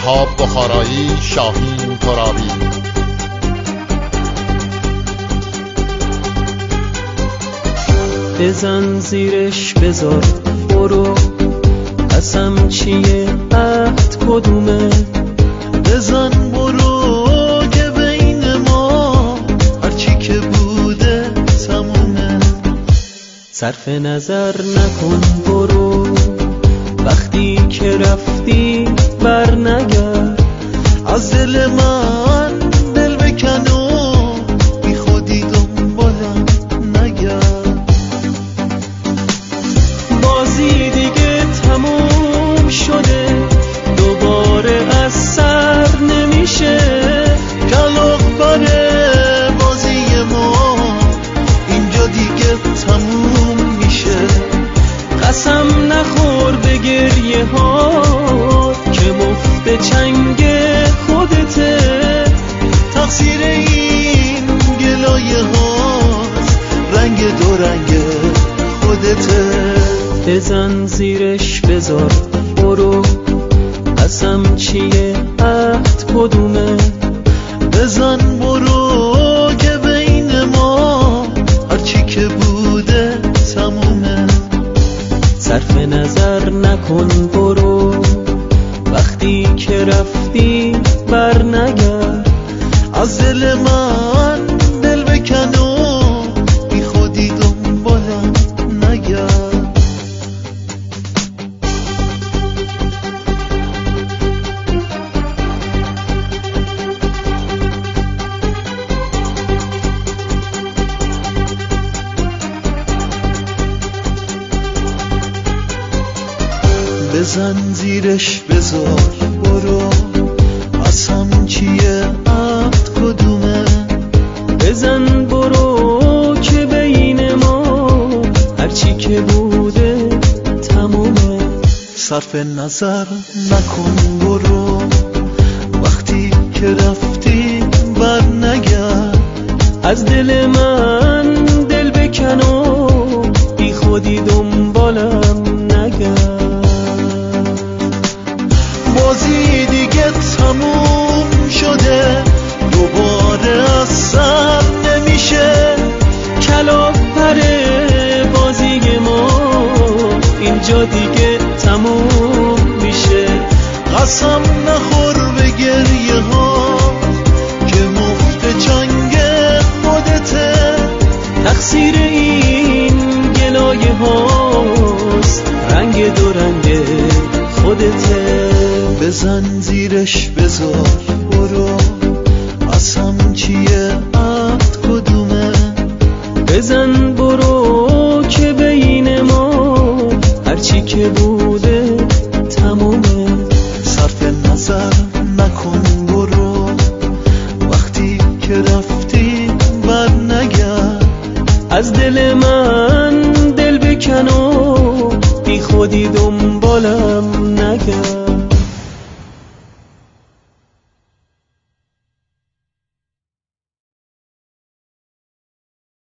وهاب بخارایی، شاهین ترابی. بزن زیرش بذار برو، قسم چیه عهد کدومه؟ بزن برو که بین ما هرچی که بوده تمومه. صرف نظر نکن برو، وقتی که رفتی بر نگرد. از دل من دل بکن و بی خودی دنبالم نگرد. بازی دیگه تموم شده، دوباره از سر نمیشه. کلاغ بره بازی ما اینجا دیگه تموم میشه. قسم نخور به گریه ها که مفت چنگ خودته. تقصیر این گلایه هاست، رنگ دو رنگ خودته. بزن زیرش بذار برو، قسم چیه عهد کدومه؟ بزن برو که بین ما هرچی که بوده تمومه. صرف نظر نکن برو، وقتی که رفتی بر نگرد. از دل من دل بکن و بی خودی دنبالم نگرد. بزن زیرش بذار برو، قسم چیه عهد کدومه؟ بزن برو که بین ما هرچی که بوده تمومه. صرف نظر نکن برو، وقتی که رفتی بر نگرد. از دل من دل بکن و بی خودی دنبالم نگرد. بازی دیگه تموم شده، دوباره از سر نمیشه. کلاغ پره بازی ما اینجا دیگه تموم میشه. قسم نخور به گریه ها که مفت چنگ خودته. تقصیر این گلایه هاست، رنگ دو رنگ خودته. بزن زیرش بذار برو، قسم چیه عهد کدومه؟ بزن برو که بین ما هرچی که بوده تمومه. صرف نظر نکن برو، وقتی که رفتی بر نگرد. از دل من دل بکن و بی خودی دنبالم نگرد.